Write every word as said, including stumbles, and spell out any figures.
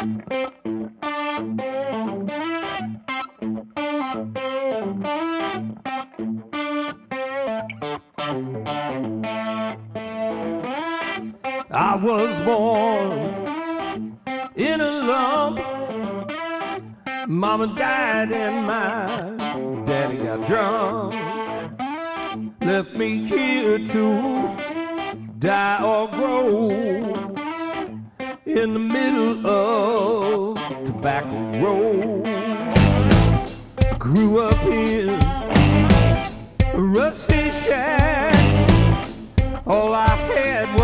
I was born in a lump. Mama died and my daddy got drunk. Left me here to die or grow in the middle of Tobacco Road. Grew up in a rusty shack. All I had was